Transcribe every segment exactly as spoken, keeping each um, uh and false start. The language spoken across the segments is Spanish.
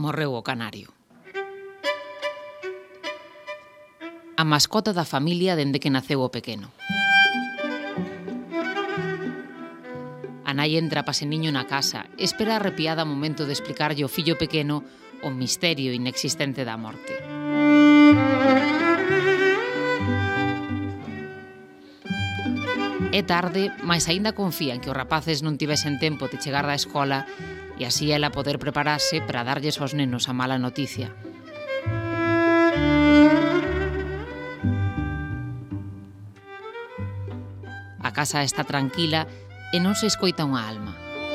morreu o canario. A mascota da familia dende que naceu o pequeno. A nai entra paseniño na casa, espera arrepiada o momento de explicarlle ao fillo pequeno o misterio inexistente da morte. É tarde, mas aínda confía en que os rapaces non tivesen tempo de chegar da escola e así ela poder prepararse para darlles aos nenos a mala noticia. A casa está tranquila e non se escoita unha alma.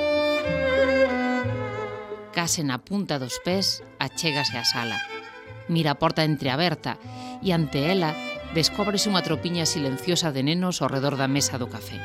Case na punta dos pés achégase á sala. Mira a porta entreaberta e ante ela descóbrese unha tropiña silenciosa de nenos ao redor da mesa do café.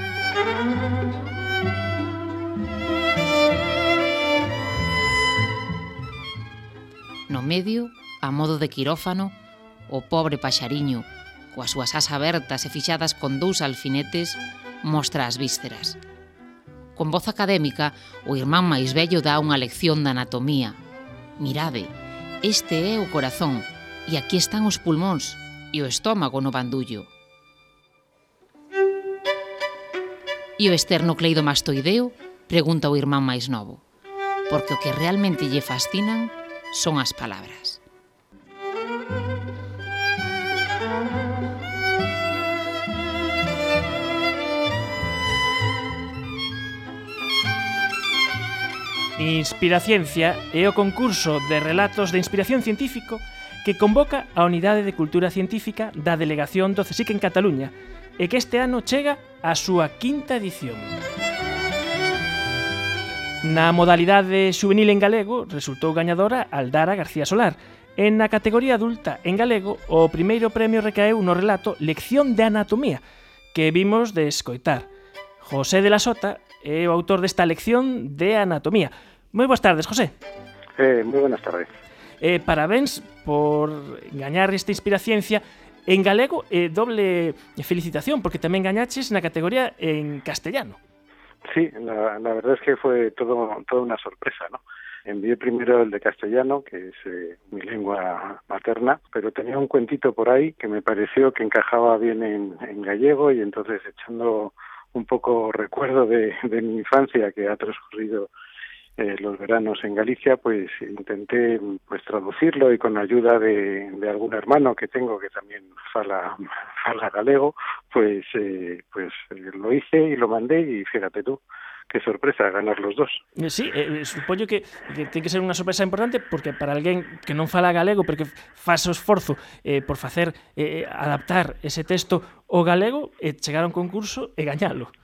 No medio, a modo de quirófano, o pobre paxariño, coas súas as abertas e fixadas con dous alfinetes, mostra as vísceras. Con voz académica, o irmán máis vello dá unha lección de anatomía. Mirade, este é o corazón, e aquí están os pulmóns, e o estómago no bandullo. E o esternocleidomastoideo? Pregunta o irmán máis novo. Porque o que realmente lle fascinan son as palabras. Inspiraciencia é o concurso de relatos de inspiración científico que convoca a Unidade de Cultura Científica da Delegación do CSIC en Cataluña e que este ano chega á súa quinta edición. Na modalidade xuvenil en galego resultou gañadora Aldara García Solar e na categoría adulta en galego o primeiro premio recaeu no relato Lección de Anatomía que vimos de escoitar. José de la Sota é o autor desta lección de anatomía. Moi boas tardes, José. Eh, moi buenas tardes. Eh, parabéns por gañar esta inspiraciencia en galego e doble felicitación, porque tamén gañaches na categoría en castellano. Sí, la, la verdad es que fue todo, toda una sorpresa, ¿no? Envié primero el de castellano, que es eh, mi lengua materna, pero tenía un cuentito por ahí que me pareció que encajaba bien en, en gallego y entonces echando un poco recuerdo de, de mi infancia que ha transcurrido Eh, los veranos en Galicia, pues intenté pues traducirlo y con ayuda de, de algún hermano que tengo que también fala, fala galego, pues eh, pues eh, lo hice y lo mandé y fíjate tú, qué sorpresa ganar los dos. Sí, eh, supoño que, que ten que ser unha sorpresa importante porque para alguén que non fala galego pero que faz o esforzo eh, por facer eh, adaptar ese texto ao galego e eh, chegar a un concurso e gañalo.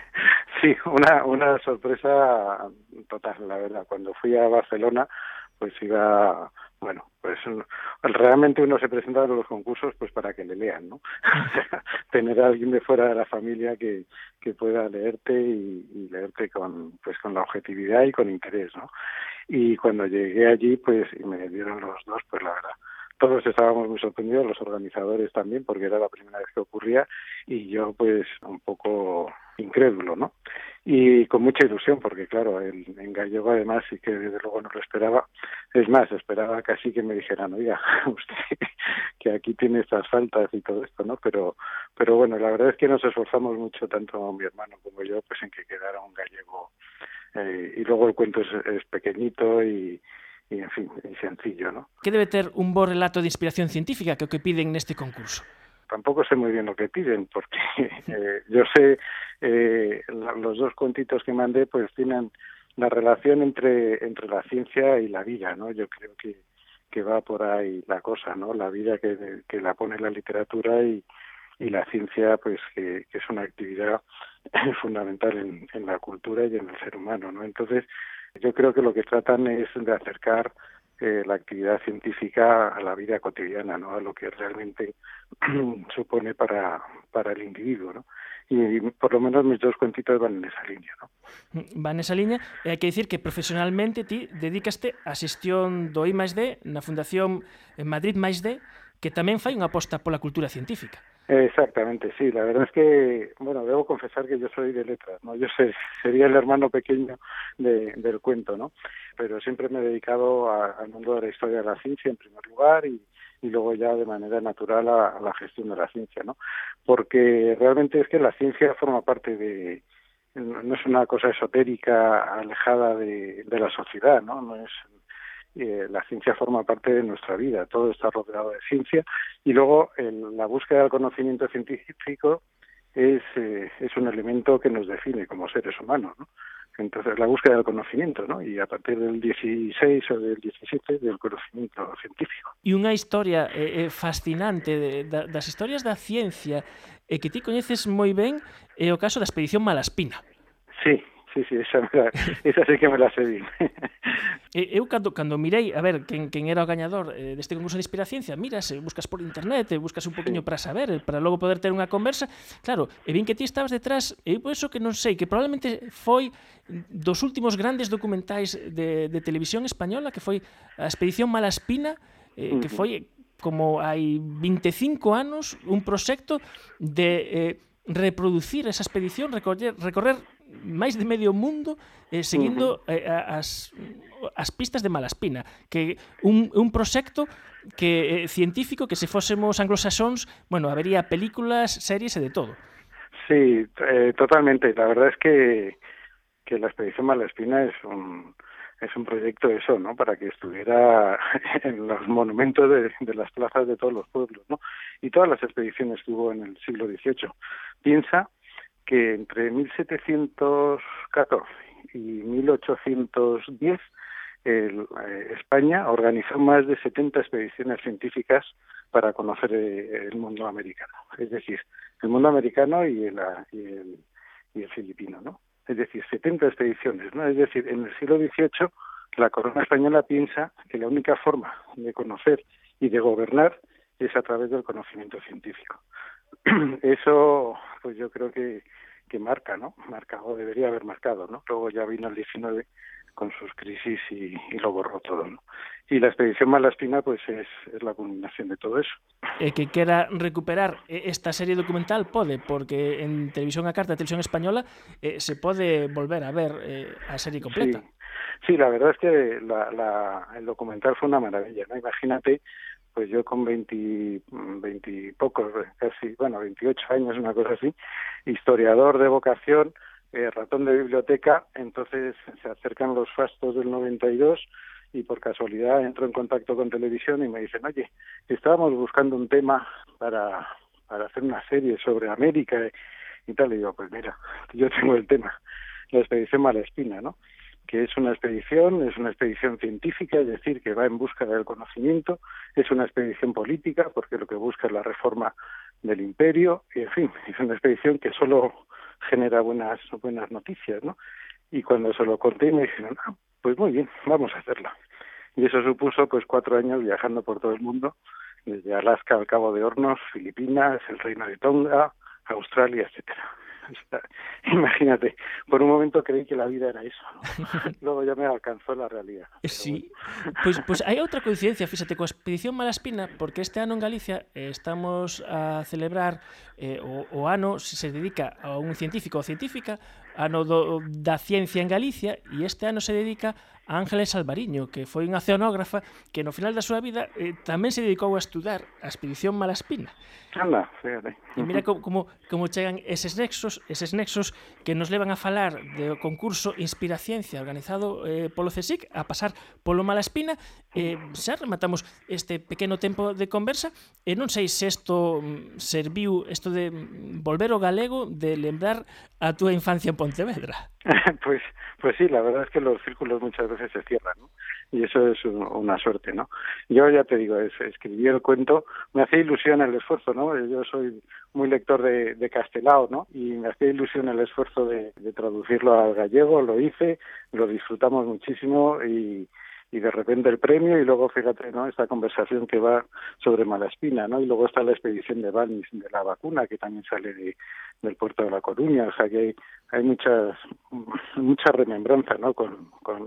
Sí, una, una sorpresa total, la verdad. Cuando fui a Barcelona, pues iba, bueno, pues realmente uno se presenta a los concursos pues para que le lean, ¿no? Tener a alguien de fuera de la familia que, que pueda leerte y, y leerte con, pues con la objetividad y con interés, ¿no? Y cuando llegué allí, pues, y me dieron los dos, pues la verdad, todos estábamos muy sorprendidos, los organizadores también, porque era la primera vez que ocurría, y yo pues un poco incrédulo, ¿no? Y con mucha ilusión, porque claro, el, en gallego además sí que desde luego no lo esperaba. Es más, esperaba casi que me dijeran, oiga, usted que aquí tiene estas faltas y todo esto, ¿no? Pero pero bueno, la verdad es que nos esforzamos mucho, tanto mi hermano como yo, pues en que quedara un gallego. Eh, y luego el cuento es, es pequeñito y y, en fin, y sencillo, ¿no? Que debe ter un bo relato de inspiración científica que o que piden neste concurso? Tampoco sé muy bien lo que piden, porque eh, yo sé, eh, la, los dos cuentitos que mandé pues tienen la relación entre entre la ciencia y la vida, ¿no? Yo creo que, que va por ahí la cosa, ¿no? La vida que, que la pone la literatura y, y la ciencia, pues que, que es una actividad fundamental en, en la cultura y en el ser humano, ¿no? Entonces, yo creo que lo que tratan es de acercar eh, la actividad científica a la vida cotidiana, ¿no? A lo que realmente supone para, para el individuo, ¿no? Y, y por lo menos mis dos cuentitos van en esa línea, ¿no? Van nesa liña, e hai que dicir que profesionalmente ti dedicaste á xestión do I máis D na Fundación Madrid máis D, que tamén fai unha aposta pola cultura científica. Exactamente, sí. La verdad es que, bueno, debo confesar que yo soy de letras, ¿no? Yo sé, sería el hermano pequeño de, del cuento, ¿no? Pero siempre me he dedicado a, al mundo de la historia de la ciencia en primer lugar y, y luego ya de manera natural a, a la gestión de la ciencia, ¿no? Porque realmente es que la ciencia forma parte de, no es una cosa esotérica alejada de, de la sociedad, ¿no? No es Eh, la ciencia forma parte de nuestra vida, todo está rodeado de ciencia y luego el, la búsqueda del conocimiento científico es, eh, es un elemento que nos define como seres humanos, ¿no? Entonces, la búsqueda del conocimiento, ¿no? Y a partir del dieciséis o del diecisiete, del conocimiento científico. E unha historia eh, fascinante de, da, das historias da ciencia e eh, que ti coñeces moi ben é o caso da expedición Malaspina. Sí, sí, sí, esa, me la, esa sí que me la sé bien. Eu cando, cando mirei a ver quen, quen era o gañador eh, deste concurso de Inspiraciencia, miras, eh, buscas por internet, eh, buscas un poquinho sí. para saber, eh, para logo poder ter unha conversa. Claro, e vin que ti estabas detrás, e por eso que non sei, que probablemente foi dos últimos grandes documentais de, de televisión española, que foi a Expedición Malaspina, eh, que foi como hai vinte e cinco anos un proxecto de eh, reproducir esa expedición, recorrer, recorrer máis de medio mundo eh, seguindo eh, as, as pistas de Malaspina, que un, un proxecto que eh, científico que se fósemos anglosaxóns, bueno, habería películas, series e de todo. Sí, eh, totalmente. La verdad es que, que la expedición Malaspina es un es un proyecto eso, ¿no? Para que estuviera en los monumentos de, de las plazas de todos los pueblos, ¿no? Y todas las expediciones que hubo en el siglo dieciocho. Piensa que entre mil setecientos catorce y mil ochocientos diez el, eh, España organizó más de setenta expediciones científicas para conocer eh, el mundo americano, es decir, el mundo americano y el, y el, y el filipino, ¿no? Es decir, setenta expediciones, ¿no? Es decir, en el siglo dieciocho la corona española piensa que la única forma de conocer y de gobernar es a través del conocimiento científico. Eso, pues yo creo que, que marca, ¿no? Marca, o debería haber marcado, ¿no? Luego ya vino el diecinueve con sus crisis y, y lo borró todo, ¿no? Y la expedición Malaspina, pues es, es la culminación de todo eso. E que quera recuperar esta serie documental pode, porque en Televisión a Carta, Televisión Española, eh, se pode volver a ver eh, a serie completa. Sí, sí, la verdad es que la, la, el documental fue una maravilla, ¿no? Imagínate, pues yo con veinte, veinte pocos, casi, bueno, veintiocho años, una cosa así, historiador de vocación, eh, ratón de biblioteca, entonces se acercan los fastos del noventa y dos y por casualidad entro en contacto con televisión y me dicen, oye, estábamos buscando un tema para, para hacer una serie sobre América y, y tal, y digo, pues mira, yo tengo el tema, la expedición Malaspina, ¿no? Que es una expedición, es una expedición científica, es decir, que va en busca del conocimiento, es una expedición política, porque lo que busca es la reforma del imperio, y en fin, es una expedición que solo genera buenas buenas noticias, ¿no? Y cuando se lo conté me dijeron, ah, pues muy bien, vamos a hacerla. Y eso supuso pues cuatro años viajando por todo el mundo, desde Alaska al Cabo de Hornos, Filipinas, el Reino de Tonga, Australia, etcétera. O sea, imagínate, por un momento creí que la vida era eso, ¿no? Luego ya me alcanzó la realidad. Sí, bueno. Pois, pois hai outra coincidencia, fíxate, coa Expedición Malaspina, porque este ano en Galicia eh, estamos a celebrar eh, o, o ano se dedica a un científico ou científica, ano do, da ciencia en Galicia, e este ano se dedica a Ángeles Alvariño, que foi unha oceanógrafa que no final da súa vida eh, tamén se dedicou a estudar a Expedición Malaspina. Anda, fíjate. E mira como, como, como chegan eses nexos, eses nexos que nos levan a falar do concurso Inspiraciencia organizado eh, polo CSIC, a pasar polo Malaspina. Eh, xa rematamos este pequeno tempo de conversa e non sei se isto serviu, isto de volver ao galego, de lembrar a túa infancia en Pontevedra. Pues, pues sí, la verdad es que los círculos muchas veces se cierran, ¿no? Y eso es un, una suerte, ¿no? Yo ya te digo, es, escribí el cuento, me hacía ilusión el esfuerzo, ¿no? Yo soy muy lector de, de Castelao, ¿no? Y me hacía ilusión el esfuerzo de, de traducirlo al gallego, lo hice, lo disfrutamos muchísimo y, y de repente el premio y luego, fíjate, ¿no? Esta conversación que va sobre Malaspina, ¿no? Y luego está la expedición de Balmis de la vacuna, que también sale de, del puerto de La Coruña, o sea que hay, hay muchas, mucha remembranza, ¿no? Con, con,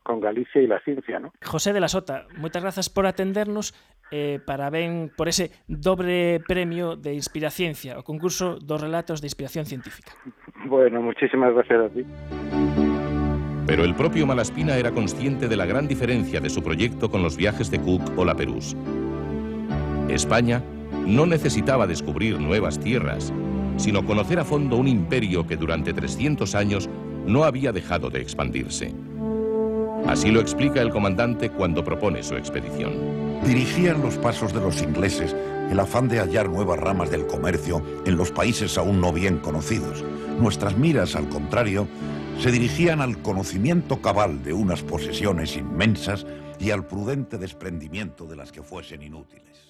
con Galicia y la ciencia, ¿no? José de la Sota, moitas grazas por atendernos, eh, parabén por ese doble premio de Inspiraciencia, o concurso dos relatos de inspiración científica. Bueno, muchísimas gracias a ti. Pero el propio Malaspina era consciente de la gran diferencia de su proyecto con los viajes de Cook o Lapérouse. España no necesitaba descubrir nuevas tierras, sino conocer a fondo un imperio que durante trescientos años no había dejado de expandirse. Así lo explica el comandante cuando propone su expedición. Dirigían los pasos de los ingleses el afán de hallar nuevas ramas del comercio en los países aún no bien conocidos. Nuestras miras, al contrario, se dirigían al conocimiento cabal de unas posesiones inmensas y al prudente desprendimiento de las que fuesen inútiles.